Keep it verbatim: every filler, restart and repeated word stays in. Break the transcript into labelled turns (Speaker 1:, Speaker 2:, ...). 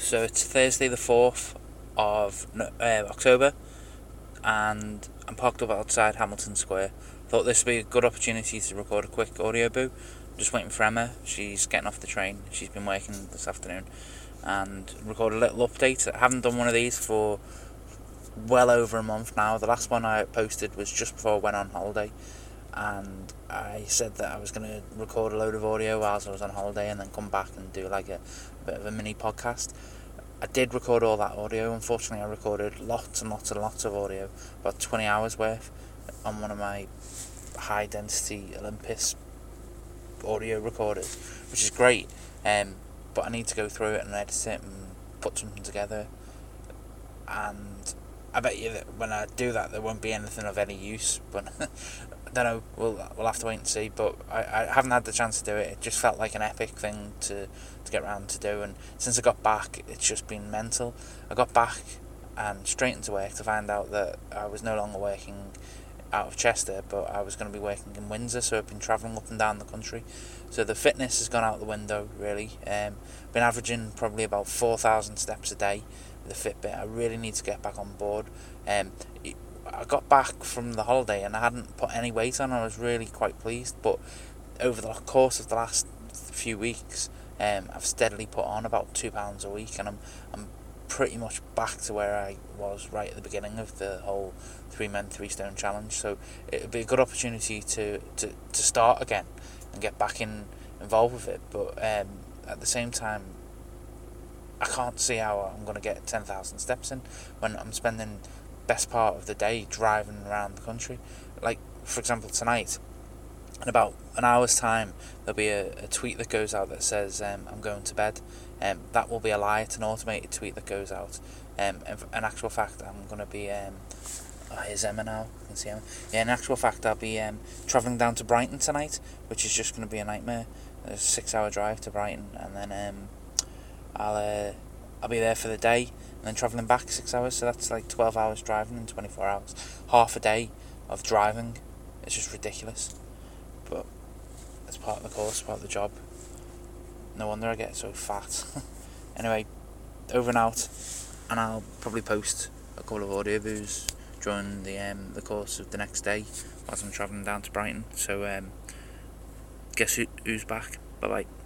Speaker 1: So it's Thursday the fourth of uh, October, and I'm parked up outside Hamilton Square. Thought this would be a good opportunity to record a quick audio boo. Just waiting for Emma. She's getting off the train. She's been working this afternoon, and record a little update. I haven't done one of these for well over a month now. The last one I posted was just before I went on holiday, and I said that I was going to record a load of audio whilst I was on holiday and then come back and do like a, a bit of a mini podcast. I did record all that audio. Unfortunately, I recorded lots and lots and lots of audio, about twenty hours worth, on one of my high density Olympus audio recorders, which is great, um, but I need to go through it and edit it and put something together, and I bet you that when I do that there won't be anything of any use, but I don't know, we'll we'll have to wait and see. But I, I haven't had the chance to do it. It just felt like an epic thing to, to get around to do, and since I got back it's just been mental. I got back and straight into work to find out that I was no longer working out of Chester, but I was going to be working in Windsor, so I've been travelling up and down the country. So the fitness has gone out the window, really. Um, been averaging probably about four thousand steps a day with the Fitbit. I really need to get back on board. Um, I got back from the holiday and I hadn't put any weight on. I was really quite pleased, but over the course of the last few weeks, um, I've steadily put on about two pounds a week, and I'm I'm pretty much back to where I was right at the beginning of the whole three men three stone challenge. So it would be a good opportunity to, to, to start again and get back in involved with it, but um, at the same time I can't see how I'm going to get ten thousand steps in when I'm spending best part of the day driving around the country. Like, for example, tonight in about an hour's time there'll be a, a tweet that goes out that says um, I'm going to bed. Um, that will be a lie. It's an automated tweet that goes out. Um, in actual fact, I'm going to be um, oh, here's Emma now. You can see Emma. Yeah, in actual fact, I'll be um, travelling down to Brighton tonight, which is just going to be a nightmare. It's a six-hour drive to Brighton, and then um, I'll uh, I'll be there for the day, and then travelling back six hours. So that's like twelve hours driving in twenty-four hours. Half a day of driving. It's just ridiculous, but it's part of the course, part of the job. No wonder I get so fat. Anyway, over and out, and I'll probably post a couple of audio boos during the um, the course of the next day whilst I'm travelling down to Brighton. So um, guess who, who's back? Bye bye.